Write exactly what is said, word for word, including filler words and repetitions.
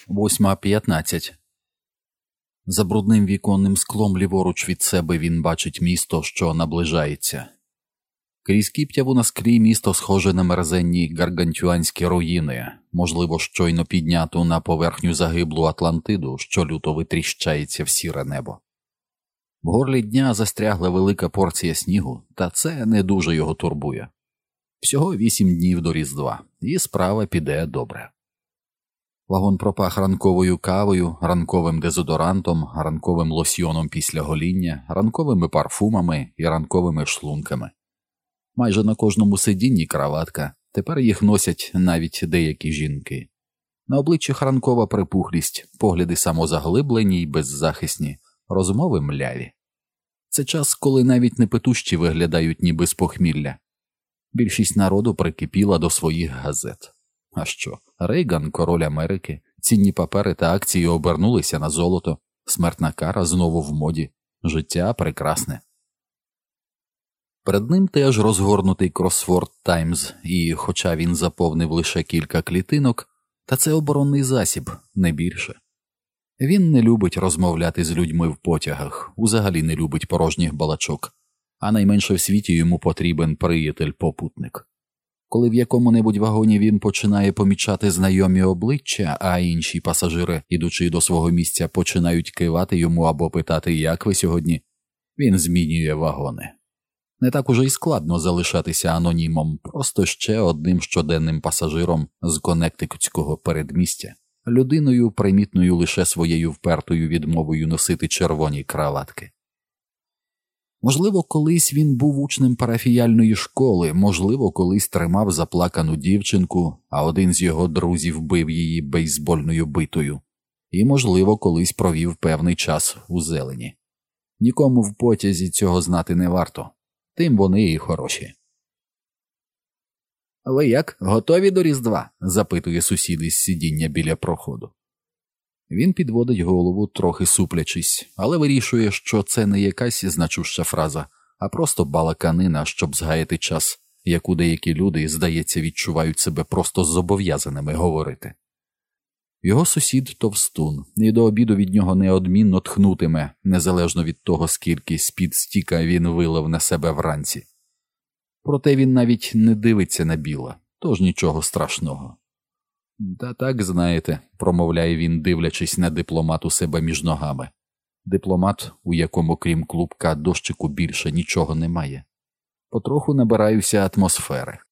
Восьма п'ятнадцять. За брудним віконним склом ліворуч від себе він бачить місто, що наближається. Крізь кіптяву на склі місто схоже на мерзенні гаргантюанські руїни, можливо, щойно підняту на поверхню загиблу Атлантиду, що люто витріщається в сіре небо. В горлі дня застрягла велика порція снігу, та це не дуже його турбує. Всього вісім днів до Різдва, і справа піде добре. Вагон пропах ранковою кавою, ранковим дезодорантом, ранковим лосьйоном після гоління, ранковими парфумами і ранковими шлунками. Майже на кожному сидінні краватка, тепер їх носять навіть деякі жінки. На обличчях ранкова припухлість, погляди самозаглиблені й беззахисні, розмови мляві. Це час, коли навіть непитущі виглядають ніби з похмілля. Більшість народу прикипіла до своїх газет. А що, Рейган, король Америки, цінні папери та акції обернулися на золото, смертна кара знову в моді, життя прекрасне. Перед ним теж розгорнутий кросворд Таймс, і хоча він заповнив лише кілька клітинок, та це оборонний засіб, не більше. Він не любить розмовляти з людьми в потягах, взагалі не любить порожніх балачок, а найменше в світі йому потрібен приятель-попутник. Коли в якому-небудь вагоні він починає помічати знайомі обличчя, а інші пасажири, ідучи до свого місця, починають кивати йому або питати «Як ви сьогодні?», він змінює вагони. Не так уже й складно залишатися анонімом, просто ще одним щоденним пасажиром з Коннектикутського передмістя, людиною, примітною лише своєю впертою відмовою носити червоні краватки. Можливо, колись він був учнем парафіяльної школи, можливо, колись тримав заплакану дівчинку, а один з його друзів бив її бейсбольною битою. І, можливо, колись провів певний час у зелені. Нікому в потязі цього знати не варто. Тим вони і хороші. «Ви як, готові до Різдва?» – запитує сусід із сидіння біля проходу. Він підводить голову, трохи суплячись, але вирішує, що це не якась значуща фраза, а просто балаканина, щоб згаяти час, яку деякі люди, здається, відчувають себе просто зобов'язаними говорити. Його сусід товстун, і до обіду від нього неодмінно тхнутиме, незалежно від того, скільки з-під стіка він вилив на себе вранці. Проте він навіть не дивиться на Біла, тож нічого страшного. «Та так, знаєте», – промовляє він, дивлячись на дипломат у себе між ногами. Дипломат, у якому крім клубка дощику більше нічого немає. Потроху набираюся атмосфери.